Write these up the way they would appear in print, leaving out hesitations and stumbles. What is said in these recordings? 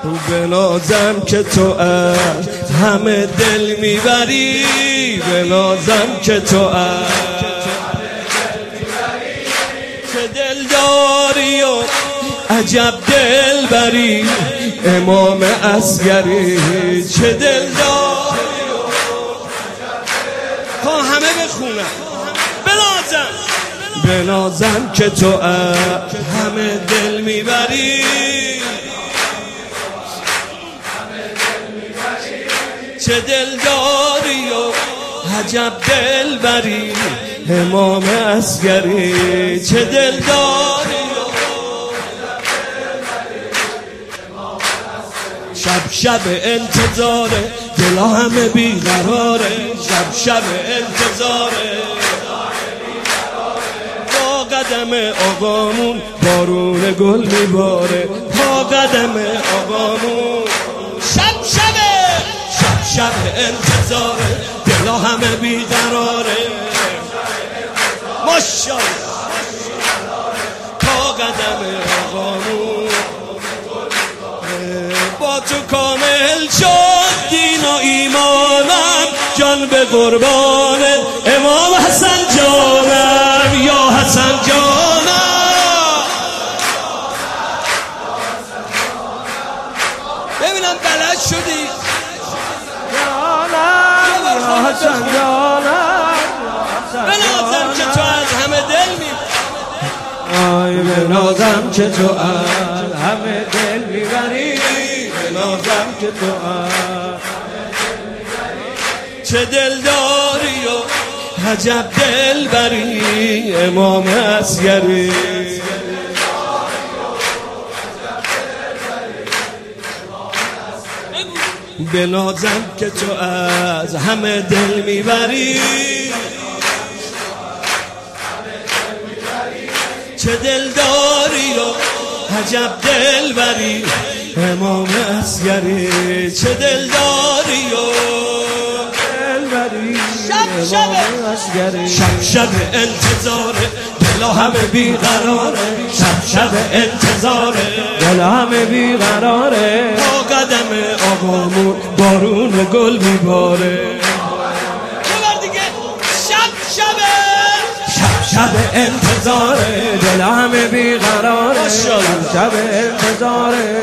بنازم که تو از همه دل میبری، بنازم که تو از چه دل داری و عجب دل بری، امام اصغری چه دل داری و خواهم همه بخونم. بنازم که تو از همه دل میبری، چه دل داری و عجب دل بری، امام اصغری چه دل داری و شب شب انتظاره، دلا همه بیقراره، شب شب انتظاره، با قدم آقامون بارون گل میباره، با قدم آقامون شب شب شب انتظاره، دلا همه بیقراره، ماشاءالله تا قدم آقامون با تو کامل شد دین و ایمانم، جان به قربان امام حسن جانم، یا حسن جانم. ببینم بلد شدی یا حسن جانم، بنازم که تو از همه دل آی بنازم که تو از همه دل میبری، بنازم که تو از چه دل داری و عجب دل بری، امام اصغری بنازم که تو از همه دل میبری، چه دل داری و عجب دل بری، امام اصغری چه دل داری و دل بری، شب شب انتظاره، دلا همه بیقراره، شب شب انتظاره، دلا همه بیقراره، با قدم آقامون بارون گل میباره. شب انتظاره، دلا همه بیقراره، شب انتظاره،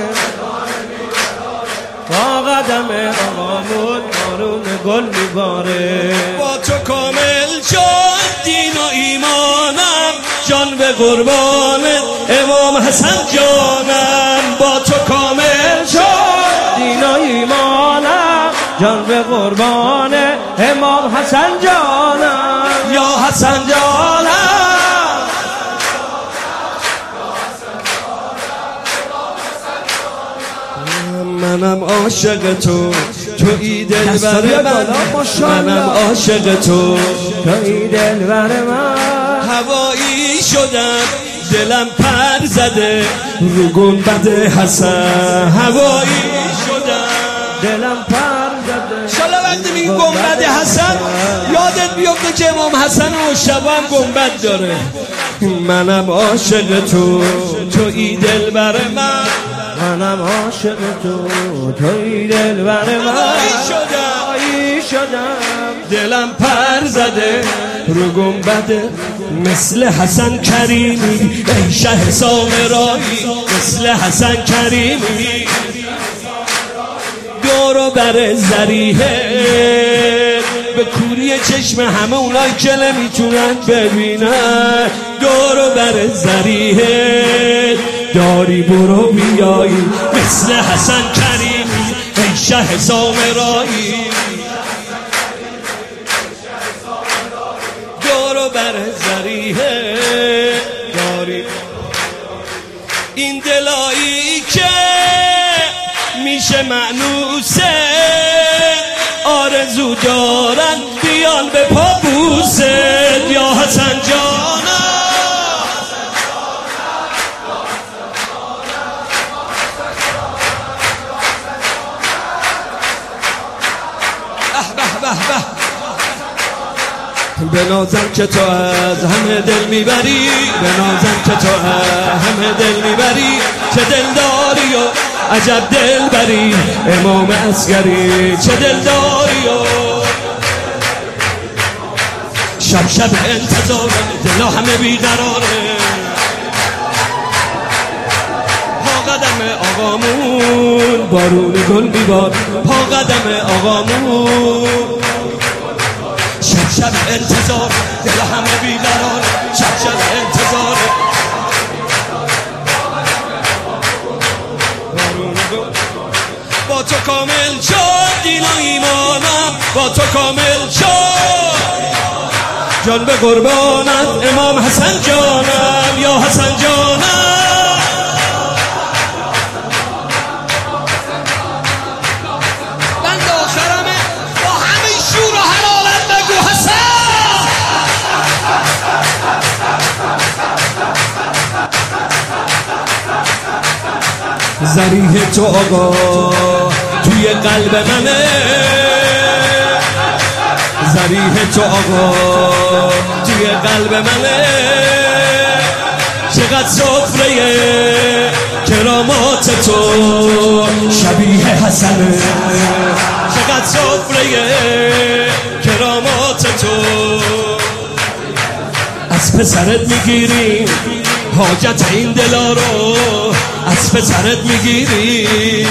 با قدم آقامون بارون گل میباره، با تو کامل شد دین و ایمانم، جان به قربان امام حسن جانم، با تو کامل شد دین و ایمانم، جان به قربان امام حسن جانم، یا حسن جانم. منم عاشق تو، تویی دلبر من، منم عاشق تو، تویی دلبر من، هوایی شدم دلم پر زده رو گنبد حسن، هوایی شدم دلم پر زده. شالا وقتی میگی گنبد حسن یادت بیفته که امام حسن و شبا هم گنبد داره. منم عاشق تو، تویی دلبر من، منم عاشق تو، تویی دلبر من، هوایی شدم دلم پر زده رو گنبد، مثل حسن کریمی ای شه سامرایی، مثل حسن کریمی دورو بر زریحه، به کوری چشم همه اونایی که نمیتونن ببینن، دورو بر زریحه داری برو بیایی، مثل حسن کریمی ای شه سامرایی، دورو بر زریحه داری. این دلایی که میشه معنوسه، آرزو دارن بیان به پابوسه، یا حسن جانم. بنازم که تو از همه دل میبری، بنازم که تو از همه دل میبری، چه دل داری و عجب دل بری امام عسکری، چه دل داری و شب شب انتظار دلا همه بیقراره. پا قدم آقامون بارون گل میبار، پا قدم آقامون شب شب انتظار دلا همه بیقراره، شب شب انتظار با تو کامل شد دین و ایمانم، با تو کامل شد جان به قربانت امام حسن جانم یا حسن جانم. بند آخرمه با همه شور و حرارت بگو حسن. ذریح تو آقا توی قلب منه، ذریح تو آقا توی قلب منه، چقدر سفره کرامات تو شبیه حسنه، چقدر سفره کرامات تو از پسرت میگیریم حاجت این دلا رو، از پسرت میگیری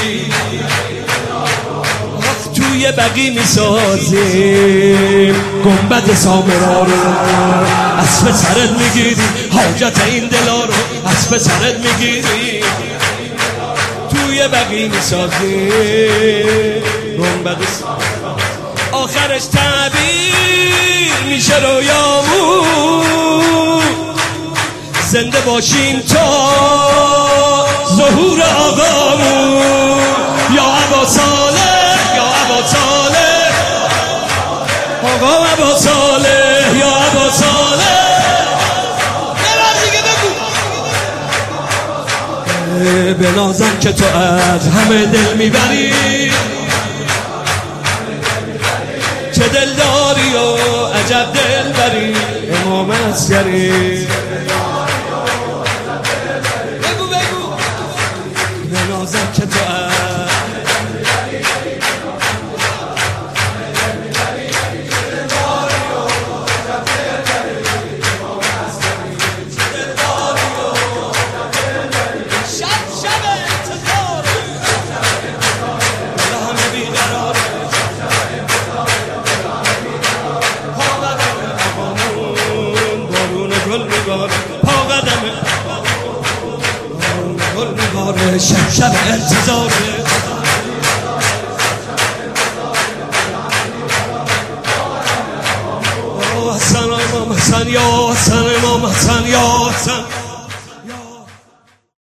توی بقی میسازیم گنبد سامرا رو، از پسرت میگیری حاجت این دلا رو، از پسرت میگیری توی بقی میسازیم گنبد سامرا. آخرش تعبیر میشه رویامون، زنده باشیم تا ظهور آقامون یا ابا صالح، یا ابا صالح، آقا ابا صالح یا ابا صالح. یه بار دیگه بگو بنازم که تو از همه دل میبری، چه دل داری و عجب دل بری امام عسکری. بنازم که تو پا قدم گل میباره، شب شب انتظاره. حسن امام حسن یا حسن امام حسن یا حسن.